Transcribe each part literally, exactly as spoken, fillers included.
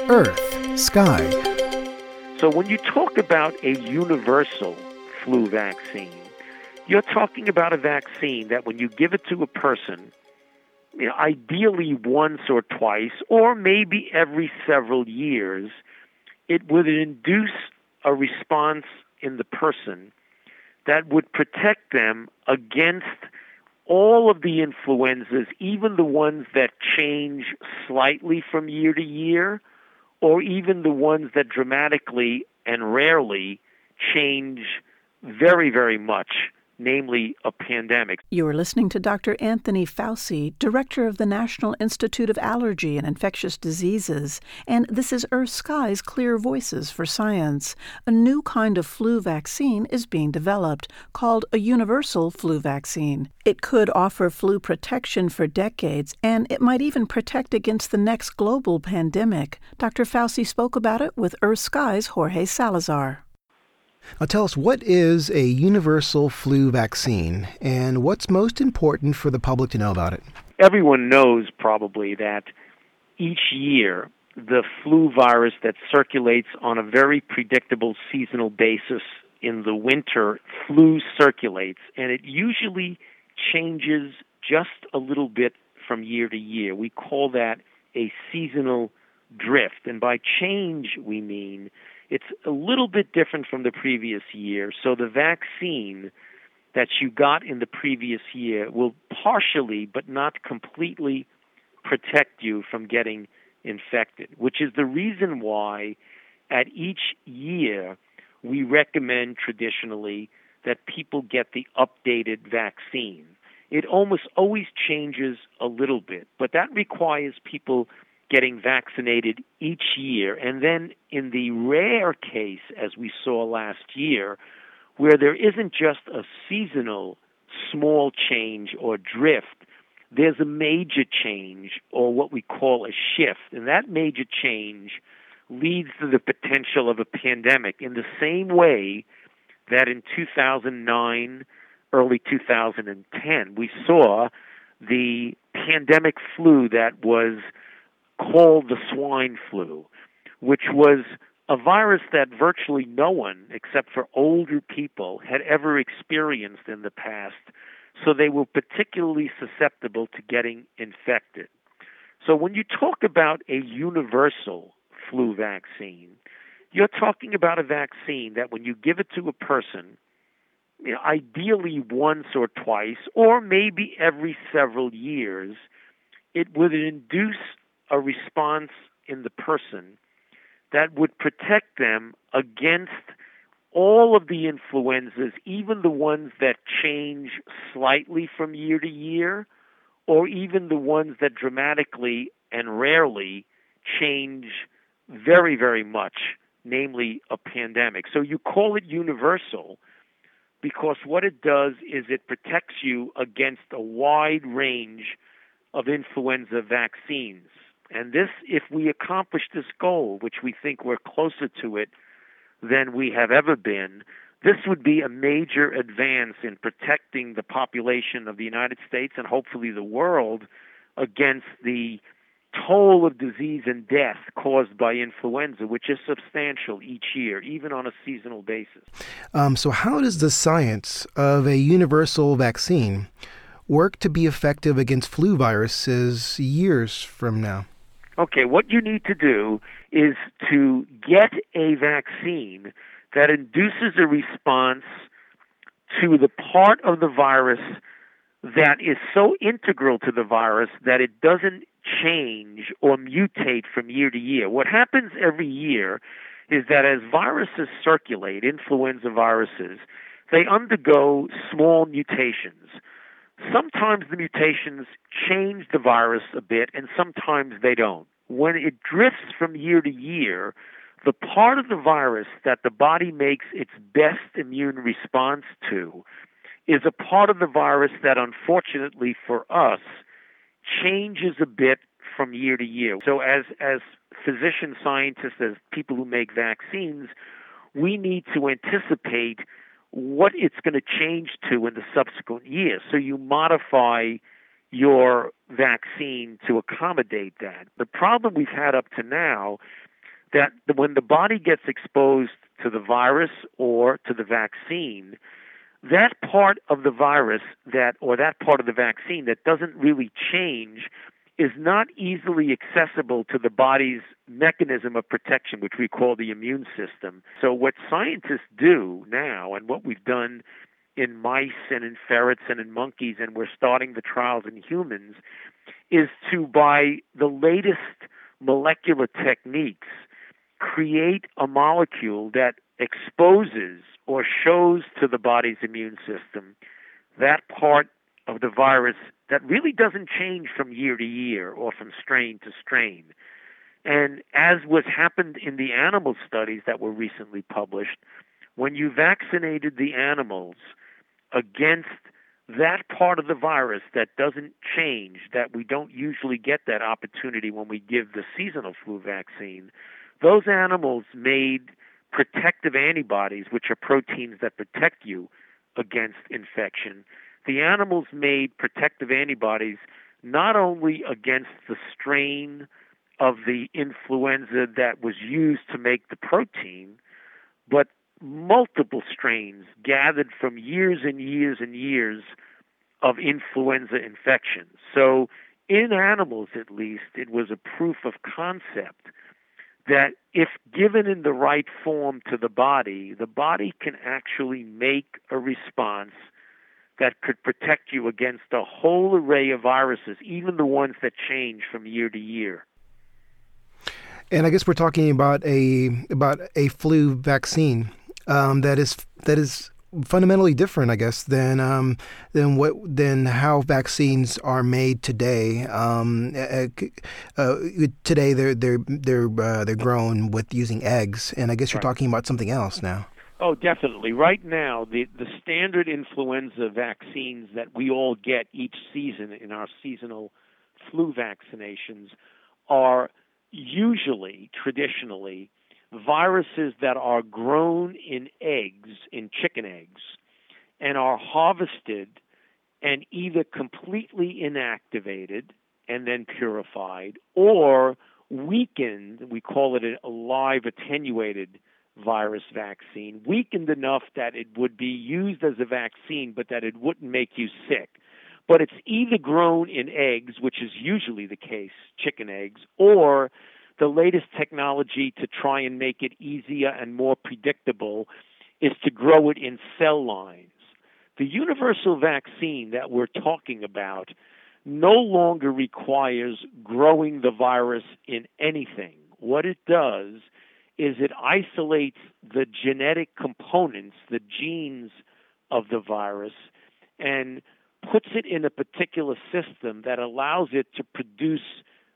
Earth, Sky. So when you talk about a universal flu vaccine, you're talking about a vaccine that when you give it to a person, you know, ideally once or twice, or maybe every several years, it would induce a response in the person that would protect them against all of the influenzas, even the ones that change slightly from year to year, or even the ones that dramatically and rarely change very, very much, namely a pandemic. You are listening to Doctor Anthony Fauci, Director of the National Institute of Allergy and Infectious Diseases, and this is Earth Sky's Clear Voices for Science. A new kind of flu vaccine is being developed, called a universal flu vaccine. It could offer flu protection for decades, and it might even protect against the next global pandemic. Doctor Fauci spoke about it with Earth Sky's Jorge Salazar. Now tell us, what is a universal flu vaccine, and what's most important for the public to know about it? Everyone knows probably that each year the flu virus that circulates on a very predictable seasonal basis in the winter, flu circulates, and it usually changes just a little bit from year to year. We call that a seasonal drift, and by change we mean it's a little bit different from the previous year. So the vaccine that you got in the previous year will partially, but not completely, protect you from getting infected, which is the reason why at each year we recommend traditionally that people get the updated vaccine. It almost always changes a little bit, but that requires people getting vaccinated each year. And then in the rare case, as we saw last year, where there isn't just a seasonal small change or drift, there's a major change, or what we call a shift. And that major change leads to the potential of a pandemic in the same way that in two thousand nine, early two thousand ten, we saw the pandemic flu that was called the swine flu, which was a virus that virtually no one, except for older people, had ever experienced in the past, so they were particularly susceptible to getting infected. So when you talk about a universal flu vaccine, you're talking about a vaccine that when you give it to a person, you know, ideally once or twice, or maybe every several years, it would induce a response in the person that would protect them against all of the influenzas, even the ones that change slightly from year to year, or even the ones that dramatically and rarely change very, very much, namely a pandemic. So you call it universal because what it does is it protects you against a wide range of influenza vaccines. And this, if we accomplish this goal, which we think we're closer to it than we have ever been, this would be a major advance in protecting the population of the United States and hopefully the world against the toll of disease and death caused by influenza, which is substantial each year, even on a seasonal basis. Um, so how does the science of a universal vaccine work to be effective against flu viruses years from now? Okay, what you need to do is to get a vaccine that induces a response to the part of the virus that is so integral to the virus that it doesn't change or mutate from year to year. What happens every year is that as viruses circulate, influenza viruses, they undergo small mutations. Sometimes the mutations change the virus a bit, and sometimes they don't. When it drifts from year to year, the part of the virus that the body makes its best immune response to is a part of the virus that, unfortunately for us, changes a bit from year to year. So as, as physician scientists, as people who make vaccines, we need to anticipate what it's going to change to in the subsequent years. So you modify your vaccine to accommodate that. The problem we've had up to now that when the body gets exposed to the virus or to the vaccine, that part of the virus that or that part of the vaccine that doesn't really change is not easily accessible to the body's mechanism of protection, which we call the immune system. So what scientists do now, and what we've done in mice and in ferrets and in monkeys, and we're starting the trials in humans, is to, by the latest molecular techniques, create a molecule that exposes or shows to the body's immune system that part of the virus that really doesn't change from year to year or from strain to strain. And as was happened in the animal studies that were recently published, when you vaccinated the animals against that part of the virus that doesn't change, that we don't usually get that opportunity when we give the seasonal flu vaccine, those animals made protective antibodies, which are proteins that protect you against infection. The animals made protective antibodies not only against the strain of the influenza that was used to make the protein, but multiple strains gathered from years and years and years of influenza infections. So in animals, at least, it was a proof of concept that if given in the right form to the body, the body can actually make a response that could protect you against a whole array of viruses, even the ones that change from year to year. And I guess we're talking about a about a flu vaccine um, that is that is fundamentally different, I guess, than um, than what than how vaccines are made today. Um, uh, uh, today, they're they're they're uh, they're grown with using eggs, and I guess you're Right. talking about something else now. Oh, definitely. Right now, the, the standard influenza vaccines that we all get each season in our seasonal flu vaccinations are usually, traditionally, viruses that are grown in eggs, in chicken eggs, and are harvested and either completely inactivated and then purified, or weakened, we call it a live attenuated virus vaccine, weakened enough that it would be used as a vaccine, but that it wouldn't make you sick. But it's either grown in eggs, which is usually the case, chicken eggs, or the latest technology to try and make it easier and more predictable is to grow it in cell lines. The universal vaccine that we're talking about no longer requires growing the virus in anything. What it does is it isolates the genetic components, the genes of the virus, and puts it in a particular system that allows it to produce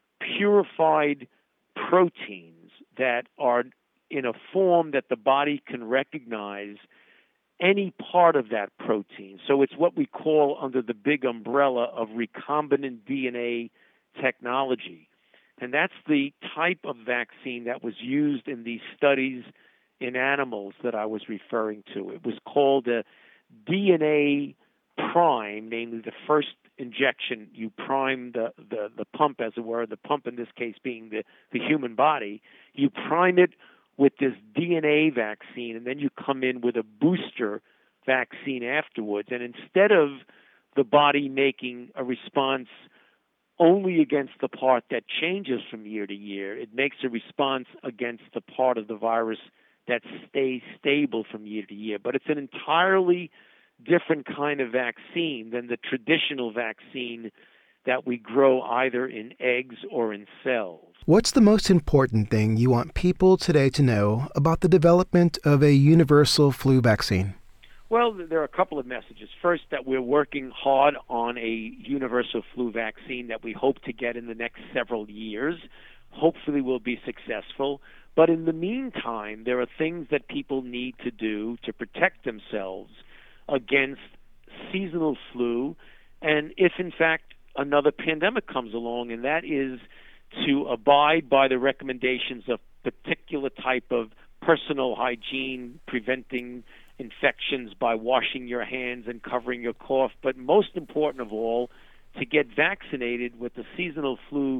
purified proteins that are in a form that the body can recognize any part of that protein. So it's what we call under the big umbrella of recombinant D N A technology. And that's the type of vaccine that was used in these studies in animals that I was referring to. It was called a D N A prime, namely the first injection. You prime the, the, the pump, as it were, the pump in this case being the, the human body. You prime it with this D N A vaccine, and then you come in with a booster vaccine afterwards. And instead of the body making a response only against the part that changes from year to year, it makes a response against the part of the virus that stays stable from year to year. But it's an entirely different kind of vaccine than the traditional vaccine that we grow either in eggs or in cells. What's the most important thing you want people today to know about the development of a universal flu vaccine? Well, there are a couple of messages. First, that we're working hard on a universal flu vaccine that we hope to get in the next several years. Hopefully we'll be successful. But in the meantime, there are things that people need to do to protect themselves against seasonal flu, and if, in fact, another pandemic comes along, and that is to abide by the recommendations of particular type of personal hygiene, preventing infections by washing your hands and covering your cough, but most important of all, to get vaccinated with the seasonal flu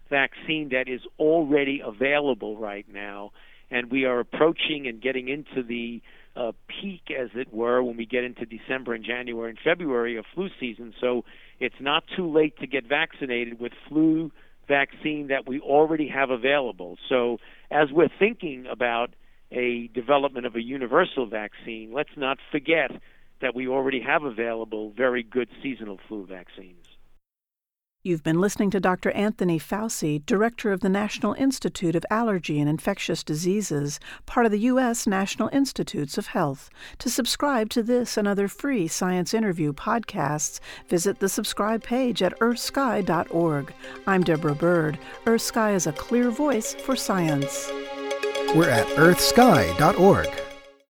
vaccine that is already available right now, and we are approaching and getting into the uh, peak, as it were, when we get into December and January and February of flu season. So it's not too late to get vaccinated with flu vaccine that we already have available. So as we're thinking about a development of a universal vaccine, let's not forget that we already have available very good seasonal flu vaccines. You've been listening to Doctor Anthony Fauci, Director of the National Institute of Allergy and Infectious Diseases, part of the U S National Institutes of Health. To subscribe to this and other free science interview podcasts, visit the subscribe page at earth sky dot org. I'm Deborah Bird. EarthSky is a clear voice for science. We're at earth sky dot org.